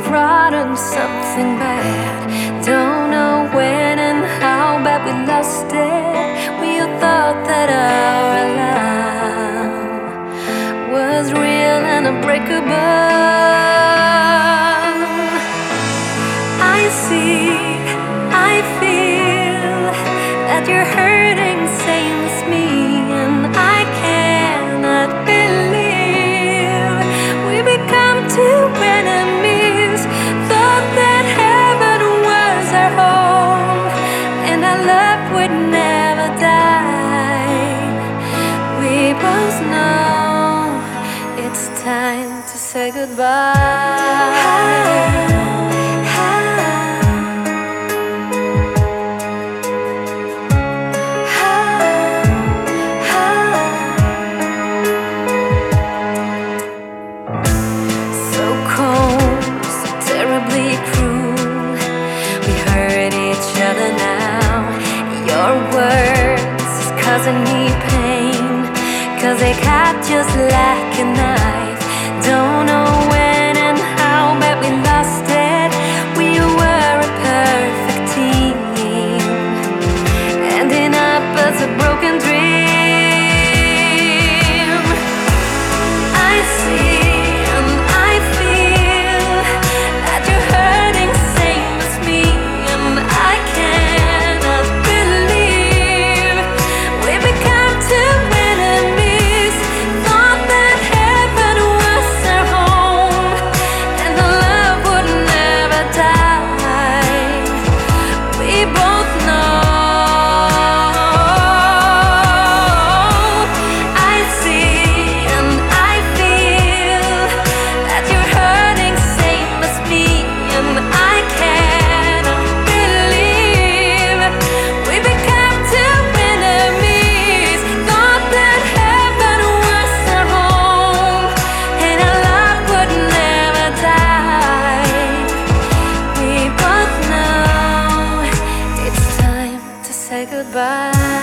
rotten, something bad. Don't know when and how, but we lost it. We thought that our love was real and unbreakable. I see, I feel that you're hurting, same as me, and I cannot believe we become two enemies. Thought that heaven was our home, and our love would never die. We both know it's time to say goodbye. Terribly cruel, we hurt each other now. Your words is causing me pain, 'cause they cut just like a knife. Don't know when and how, but we lost it. We were a perfect team, ending up as a broken dream. I see, say goodbye.